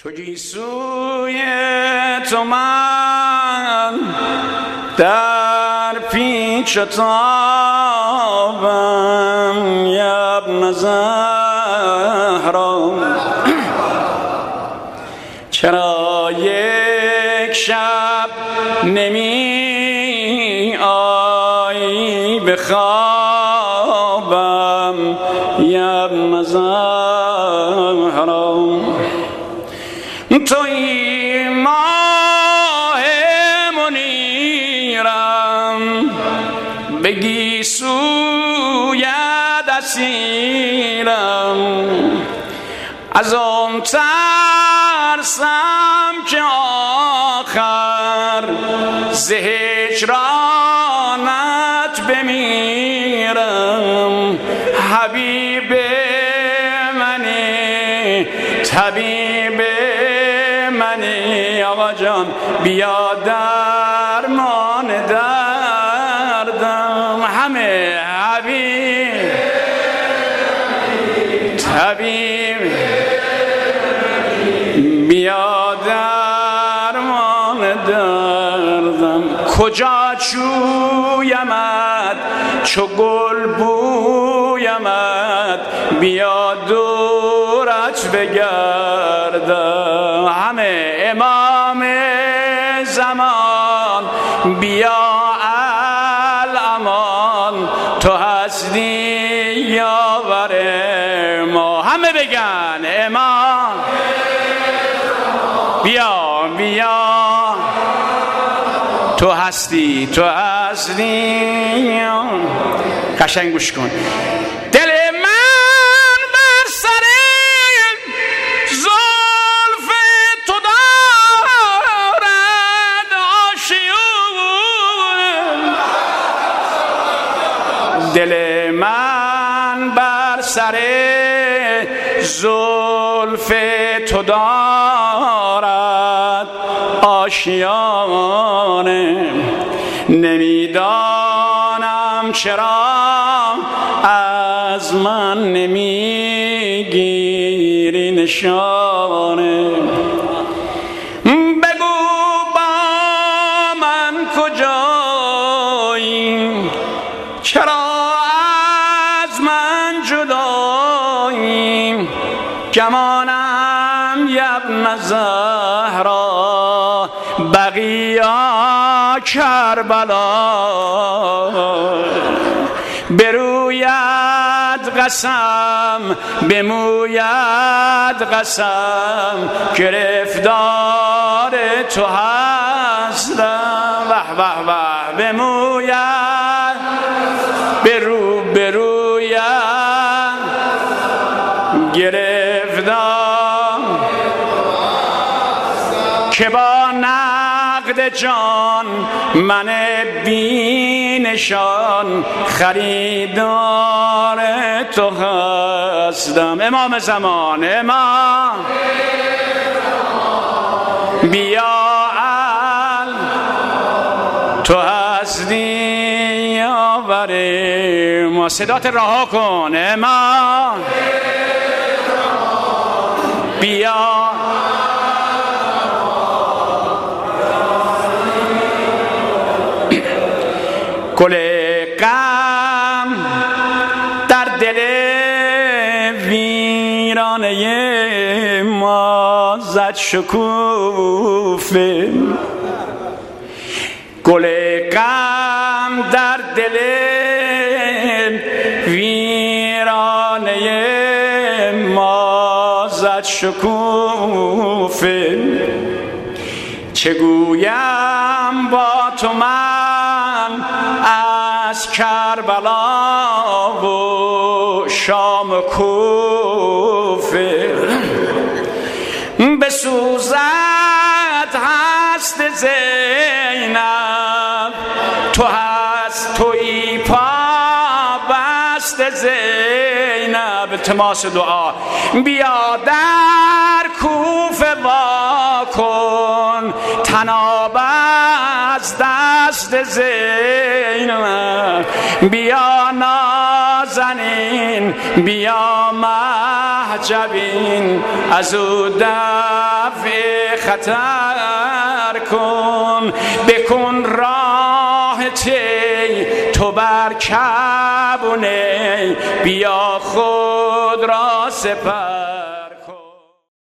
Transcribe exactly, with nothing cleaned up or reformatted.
چو گیسوی تو من در پیچ تابم یبن زهرا، چرا یک شب نمی آیی به خوابم یبن زهرا؟ توی ماه منیرم، به گیسویت اسیرم، از آن ترسم که آخر ز هجرانت بمیرم. حبیب منی، طبیب منی، آقا جان بیا درمان دردم. همه حبیب طبیب بیا درمان دردم. کجا چویمت چو گل بویمت، بیا دورت بگردم. همه امام زمان بیا الامان، تو هستی یاور ما. همه بگن امام بیا بیا، تو هستی تو هستی. قشنگ گوش کن. دل من بر سر زلف تو دارد آشیون، دل من بر سر زلف تو دارد آشیانه. نمیدانم چرا از من نمیگیری نشانه. بگو با من کجایی، چرا از من جدایی؟ گمانم یبن زهرا، بقیا کربلا. بروید قسم بموید قسم، گرفتار تو هستم. وح وح وح بموید برو بروید گرفتار، که با نقد جان من بی نشان خریدار تو هستم. امام زمان امام بیا ال، تو هستی یاور ما. صدات رها کن امام بیا. گل غم در دل ویرانه ما زد شکوفه. گل غم در دل ویرانه ما زد شکوفه. چه گویم با تو من از کربلا و شام کوفه. بسوزد هست زینب، تو هست توی پا بست زینب. التماس دعا بیا در کوفه وا کن، تناب از دست زینب. بیا نازنین بیا محجبین، از او دفع رفع خطر کن، بکن راه چی تو بر کبونه، بیا خود را سپر.